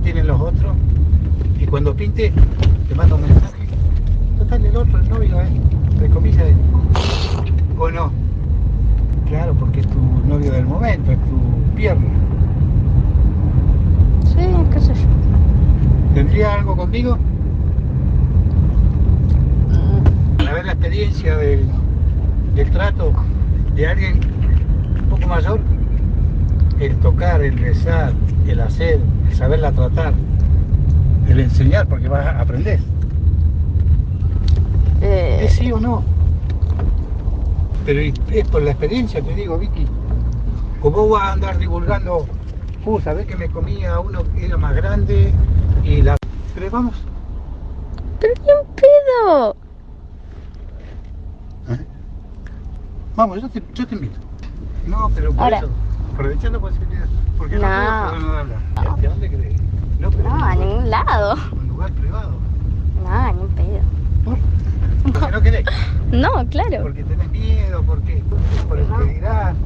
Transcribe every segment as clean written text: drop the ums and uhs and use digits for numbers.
tienen los otros, y cuando pinte te manda un mensaje. Total, el otro, el novio es, entre comillas, o no. Claro, porque es tu novio del momento, es tu pierna. Sí, qué sé yo. ¿Tendría algo conmigo? Para ver la experiencia del trato de alguien un poco mayor, el tocar, el besar, el hacer, el saberla tratar, el enseñar, porque vas a aprender. ¿Es sí o no? Pero es por la experiencia, te digo, Vicky. O vos vas a andar divulgando, sabés que me comía uno que era más grande y la... Pero vamos. Pero ni un pedo. ¿Eh? Vamos, yo te invito. No, pero por Ahora. eso, aprovechar la posibilidad. Porque no todos No. podemos hablar. ¿Y a dónde crees? No, pero No, a ningún lado. un lugar privado. No, ni un pedo. ¿Por? Porque no querés. No, claro. Porque tenés miedo, porque por el que dirán.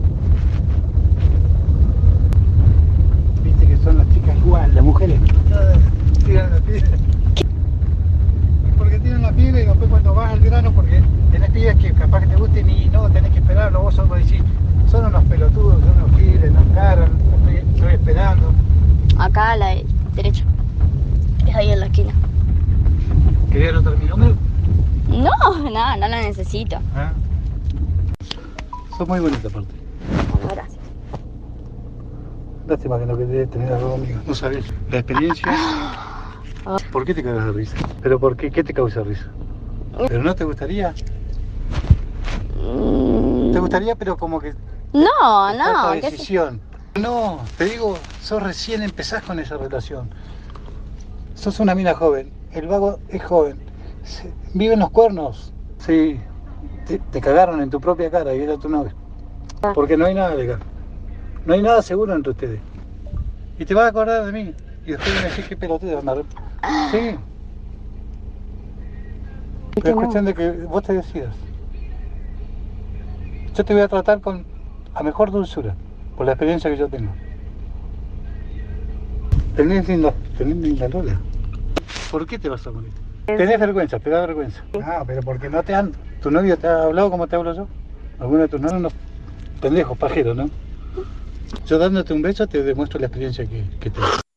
Viste que son las chicas igual, las mujeres. Tiran la piedra. Y porque tiran la piedra y después cuando vas al grano, porque tenés pibes que capaz que te gusten y no, tenés que esperarlo, vos solo decís, son unos pelotudos, son unos giles, nos encaran, estoy esperando. Acá a la derecha. Es ahí en la esquina. ¿Querías anotar mi número? No, no lo necesito. ¿Ah? Sos muy bonita aparte. Bueno, gracias. Lástima que no querés tener algo conmigo. No sabés. La experiencia. ¿Por qué te cagas de risa? ¿Pero por qué? ¿Qué te causa risa? ¿Pero no te gustaría? ¿Te gustaría, pero como que No, está no. esta decisión? No, te digo, sos recién empezás con esa relación. Sos una mina joven. El vago es joven. Viven los cuernos. Sí. Te cagaron en tu propia cara y era tu novio. Porque no hay nada legal. No hay nada seguro entre ustedes. Y te vas a acordar de mí. Y después me decís qué pelotudo. Sí. Pero es cuestión de que vos te decidas. Yo te voy a tratar con la mejor dulzura. Por la experiencia que yo tengo. Tenés linda Lola. ¿Por qué te vas a morir? Tenés vergüenza, te da vergüenza. Ah, pero porque no te han... ¿Tu novio te ha hablado como te hablo yo? ¿Alguno de tus novios? No, pendejos, pajeros, ¿no? Yo dándote un beso te demuestro la experiencia que tengo.